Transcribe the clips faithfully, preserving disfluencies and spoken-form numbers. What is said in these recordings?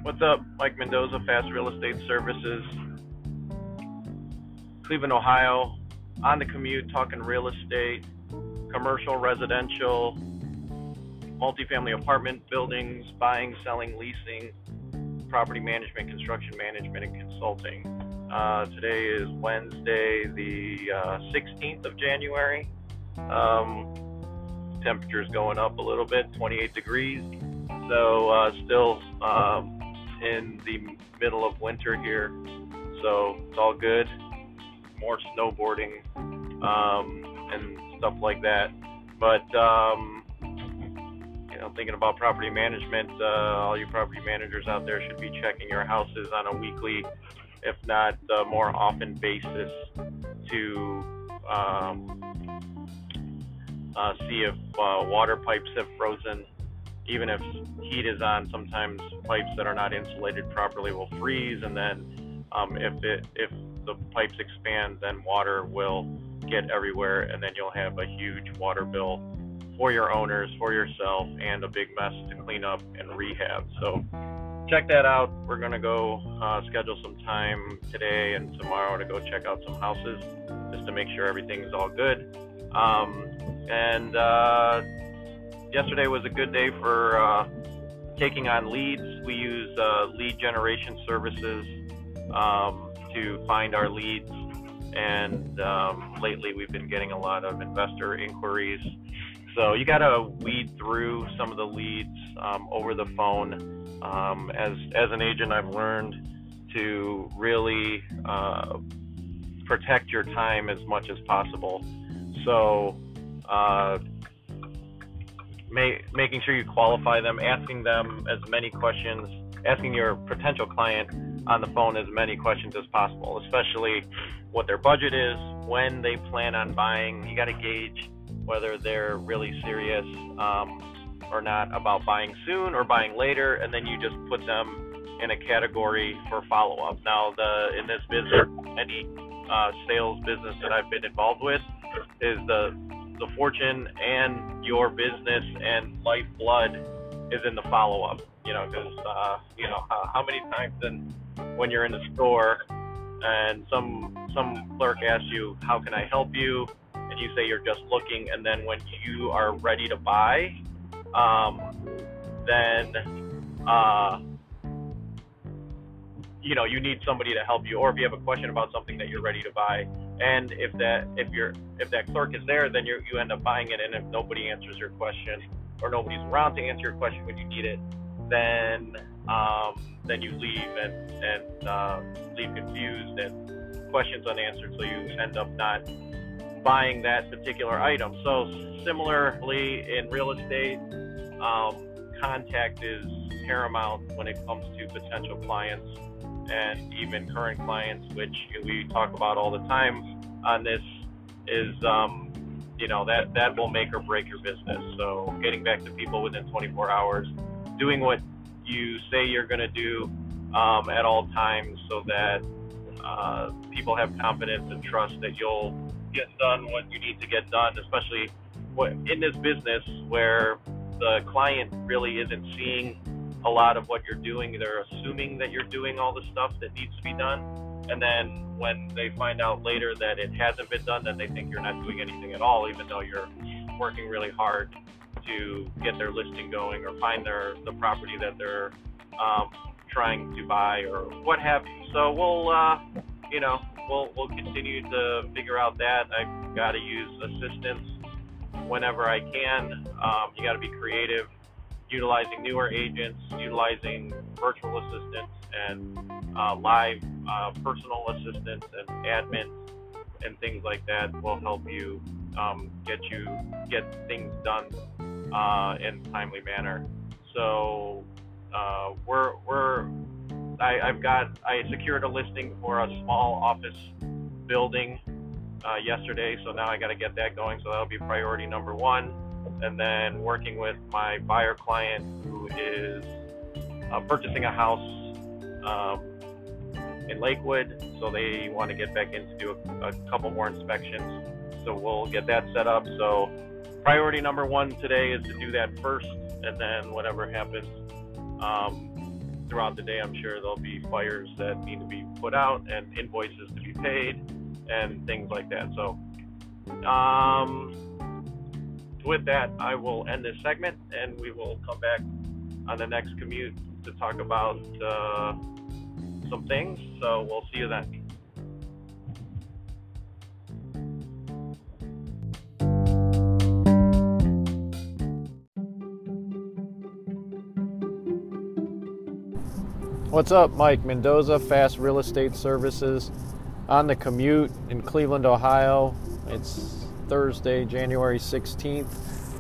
What's up? Mike Mendoza, Fast Real Estate Services, Cleveland, Ohio. On the commute, talking real estate, commercial, residential, multifamily apartment buildings, buying, selling, leasing, property management, construction management, and consulting. Uh, today is Wednesday, the uh, sixteenth of January. Um, temperature's going up a little bit, twenty-eight degrees. So uh, still um, in the middle of winter here, so it's all good. More snowboarding um, and stuff like that. But um, you know, thinking about property management, uh, all you property managers out there should be checking your houses on a weekly, if not uh, more often basis, to um, uh, see if uh, water pipes have frozen. Even if heat is on, sometimes pipes that are not insulated properly will freeze, and then um, if it if the pipes expand, then water will get everywhere, and then you'll have a huge water bill for your owners, for yourself, and a big mess to clean up and rehab. So check that out. We're gonna go uh, schedule some time today and tomorrow to go check out some houses just to make sure everything's all good. Um, and uh, Yesterday was a good day for uh, taking on leads. We use uh, lead generation services um, to find our leads, and um, lately we've been getting a lot of investor inquiries. So you got to weed through some of the leads um, over the phone. Um, as as an agent, I've learned to really uh, protect your time as much as possible. So. Uh, making sure you qualify them, asking them as many questions, asking your potential client on the phone as many questions as possible, especially what their budget is, when they plan on buying. You got to gauge whether they're really serious um, or not about buying soon or buying later, and then you just put them in a category for follow-up. Now, the in this business, any uh, sales business that I've been involved with, is the the fortune and your business and lifeblood is in the follow-up, you know, because, uh, you know, how, how many times then when you're in the store and some some clerk asks you, how can I help you? And you say you're just looking, and then when you are ready to buy, um, then, uh, you know, you need somebody to help you, or if you have a question about something that you're ready to buy, and if that if you're if that clerk is there, then you you end up buying it. And if nobody answers your question, or nobody's around to answer your question when you need it, then um, then you leave and and uh, leave confused and questions unanswered, so you end up not buying that particular item. So similarly in real estate, um, contact is paramount when it comes to potential clients and even current clients, which we talk about all the time on this, is um, you know, that that will make or break your business. So getting back to people within twenty-four hours, doing what you say you're going to do um, at all times, so that uh, people have confidence and trust that you'll get done what you need to get done, especially in this business where the client really isn't seeing a lot of what you're doing. They're assuming that you're doing all the stuff that needs to be done, and then when they find out later that it hasn't been done, then they think you're not doing anything at all, even though you're working really hard to get their listing going or find their the property that they're um, trying to buy or what have you. So we'll uh, you know we'll we'll continue to figure out that. I've got to use assistance whenever I can. Um, you got to be creative, utilizing newer agents, utilizing virtual assistants and uh, live uh, personal assistants and admins and things like that will help you um, get you get things done uh, in a timely manner. So uh, we're we're I, I've got I secured a listing for a small office building uh, yesterday, so now I got to get that going. So that'll be priority number one. And then working with my buyer client who is uh, purchasing a house um, in Lakewood, so they want to get back in to do a, a couple more inspections. So we'll get that set up. So priority number one today is to do that first, and then whatever happens um, throughout the day, I'm sure there'll be fires that need to be put out and invoices to be paid and things like that. So um, with that, I will end this segment, and we will come back on the next commute to talk about uh, some things. So we'll see you then. What's up? Mike Mendoza, Fast Real Estate Services, on the commute in Cleveland, Ohio. It's Thursday, January sixteenth.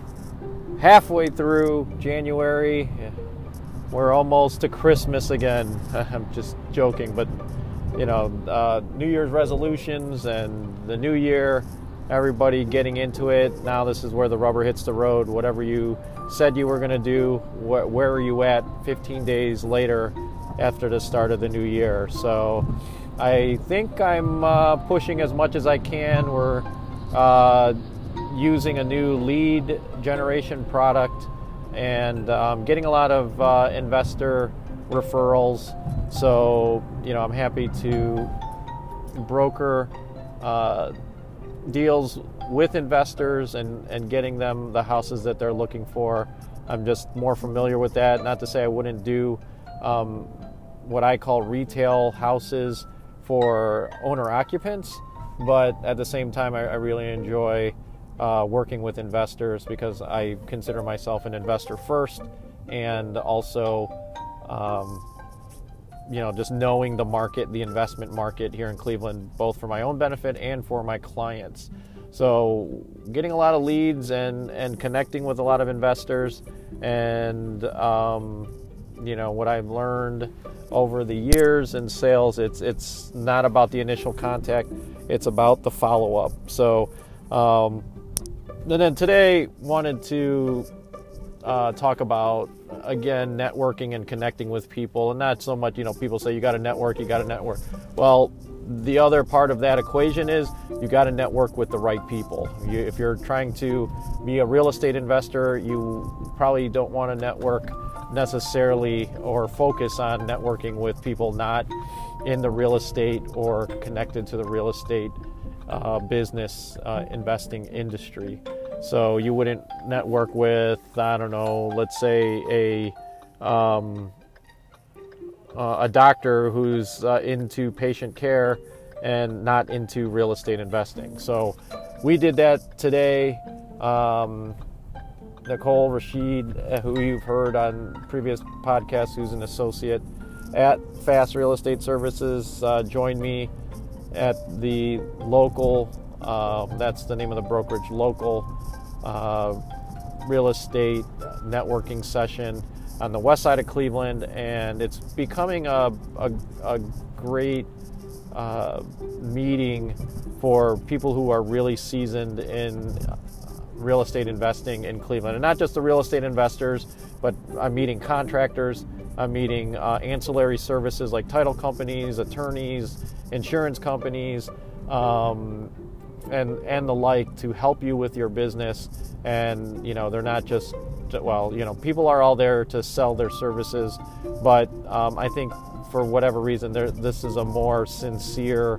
Halfway through January. We're almost to Christmas again. I'm just joking, but you know, uh, New Year's resolutions and the new year, everybody getting into it. Now this is where the rubber hits the road. Whatever you said you were going to do, wh- where are you at fifteen days later after the start of the new year? So I think I'm uh, pushing as much as I can. We're uh, using a new lead generation product and um, getting a lot of uh, investor referrals. So, you know, I'm happy to broker uh, deals with investors and, and getting them the houses that they're looking for. I'm just more familiar with that. Not to say I wouldn't do um, what I call retail houses for owner occupants, but at the same time, I, I really enjoy uh, working with investors because I consider myself an investor first, and also, um, you know, just knowing the market, the investment market here in Cleveland, both for my own benefit and for my clients. So getting a lot of leads and, and connecting with a lot of investors, and um, you know, what I've learned over the years in sales, it's it's not about the initial contact, it's about the follow-up. So um, and then today wanted to uh, talk about, again, networking and connecting with people, and not so much, you know, people say you got to network, you got to network. Well, the other part of that equation is you got to network with the right people. You, if you're trying to be a real estate investor, you probably don't want to network necessarily or focus on networking with people not in the real estate or connected to the real estate uh, business uh, investing industry. So you wouldn't network with, I don't know, let's say a um, uh, a doctor who's uh, into patient care and not into real estate investing. So we did that today. Um, Nicole Rashid, who you've heard on previous podcasts, who's an associate at Fast Real Estate Services, uh, joined me at the local, uh, that's the name of the brokerage, local uh, real estate networking session on the west side of Cleveland, and it's becoming a, a, a great uh, meeting for people who are really seasoned in real estate investing in Cleveland. And not just the real estate investors, but I'm meeting contractors, I'm meeting uh, ancillary services like title companies, attorneys, insurance companies, um, and and the like, to help you with your business. And, you know, they're not just, well, you know, people are all there to sell their services, but um, I think for whatever reason, this is a more sincere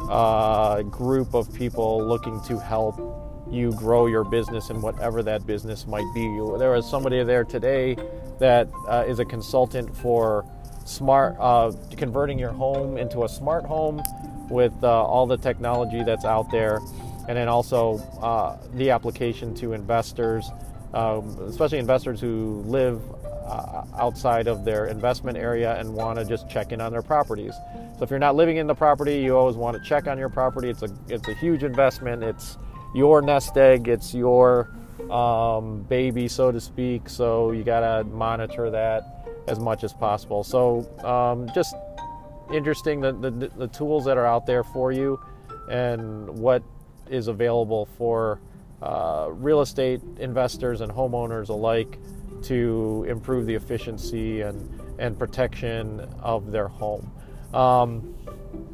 uh, group of people looking to help you grow your business in whatever that business might be. There was somebody there today that uh, is a consultant for smart uh, converting your home into a smart home with uh, all the technology that's out there, and then also uh, the application to investors, um, especially investors who live uh, outside of their investment area and want to just check in on their properties. So if you're not living in the property, you always want to check on your property. It's a it's a huge investment. It's your nest egg, it's your um, baby, so to speak, so you gotta monitor that as much as possible. So um, just interesting, the, the, the tools that are out there for you and what is available for uh, real estate investors and homeowners alike to improve the efficiency and, and protection of their home. Um,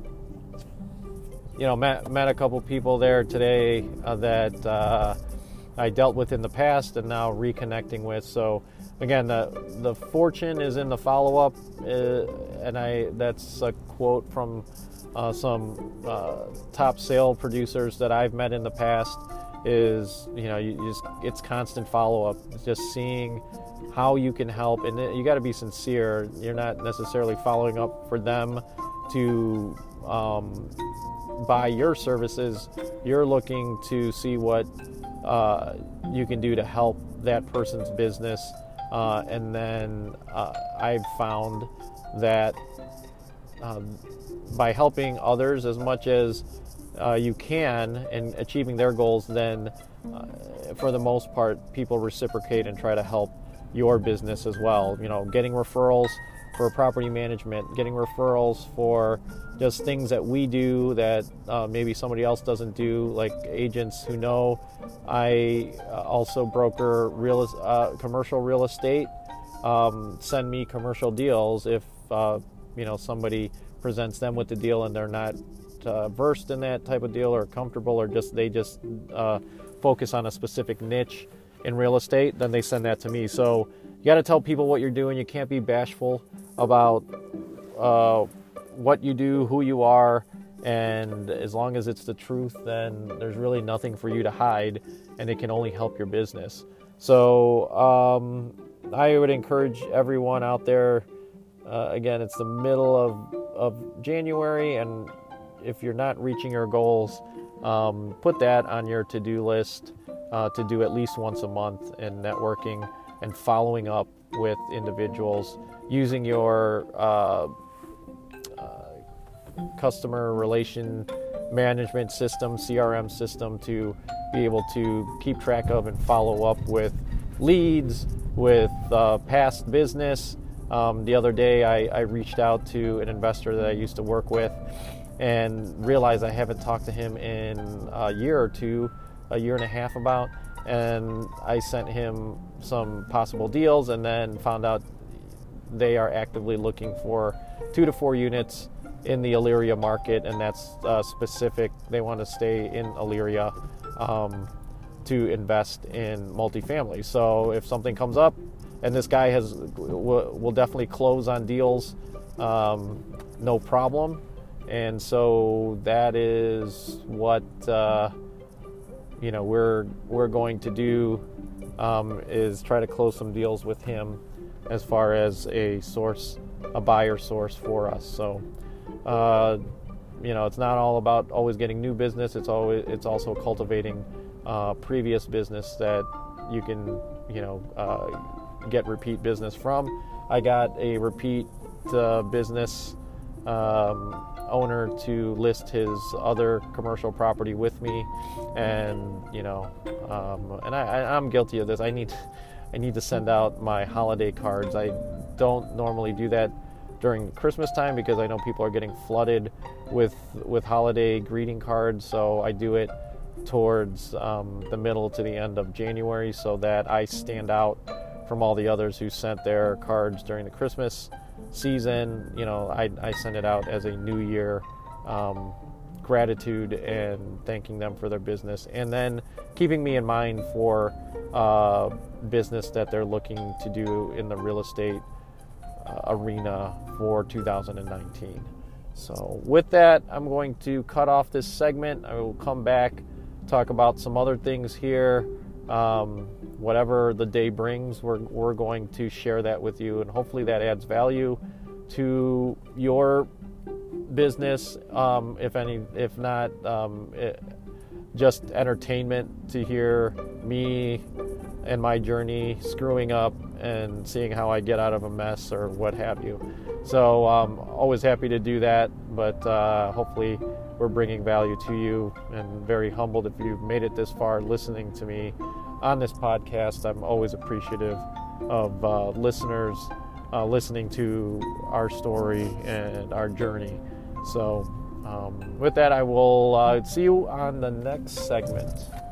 You know, met, met a couple people there today uh, that uh, I dealt with in the past and now reconnecting with. So again, the the fortune is in the follow-up, uh, and I that's a quote from uh, some uh, top sale producers that I've met in the past. Is you know you, you just it's constant follow-up, it's just seeing how you can help, and you got to be sincere. You're not necessarily following up for them to um, buy your services. You're looking to see what uh, you can do to help that person's business. Uh, and then uh, I've found that um, by helping others as much as uh, you can and achieving their goals, then uh, for the most part, people reciprocate and try to help your business as well. You know, getting referrals for property management, getting referrals for just things that we do that uh, maybe somebody else doesn't do, like agents who know I also broker real uh, commercial real estate, um, send me commercial deals if uh, you know somebody presents them with the deal and they're not uh, versed in that type of deal or comfortable, or just they just uh, focus on a specific niche in real estate, then they send that to me. So you got to tell people what you're doing. You can't be bashful about uh, what you do, who you are, and as long as it's the truth, then there's really nothing for you to hide, and it can only help your business. So um, I would encourage everyone out there, uh, again, it's the middle of, of January, and if you're not reaching your goals, um, put that on your to-do list uh, to do at least once a month in networking and following up with individuals using your uh, uh, customer relation management system, C R M system, to be able to keep track of and follow up with leads, with uh, past business. Um, the other day I, I reached out to an investor that I used to work with and realized I haven't talked to him in a year or two, a year and a half about, and I sent him some possible deals and then found out they are actively looking for two to four units in the Elyria market, and that's uh, specific. They want to stay in Elyria um, to invest in multifamily. So if something comes up, and this guy has will, will definitely close on deals, um, no problem. And so that is what uh, you know we're we're going to do, um, is try to close some deals with him as far as a source, a buyer source for us. So uh, you know it's not all about always getting new business. It's always it's also cultivating uh, previous business that you can you know uh, get repeat business from. I got a repeat uh, business um, owner to list his other commercial property with me, and you know, um, and I, I, I'm guilty of this. I need, I need to send out my holiday cards. I don't normally do that during Christmas time because I know people are getting flooded with with holiday greeting cards. So I do it towards um, the middle to the end of January, so that I stand out from all the others who sent their cards during the Christmas season. You know, I, I send it out as a New Year um, gratitude and thanking them for their business, and then keeping me in mind for uh, business that they're looking to do in the real estate uh, arena for two thousand nineteen. So with that, I'm going to cut off this segment. I will come back, talk about some other things here. Um, whatever the day brings, we're, we're going to share that with you, and hopefully that adds value to your business. Um, if any, if not, um, it, just entertainment to hear me and my journey screwing up and seeing how I get out of a mess or what have you. So um, always happy to do that, but uh, hopefully we're bringing value to you, and very humbled if you've made it this far listening to me on this podcast. I'm always appreciative of uh, listeners uh, listening to our story and our journey. So um, with that, I will uh, see you on the next segment.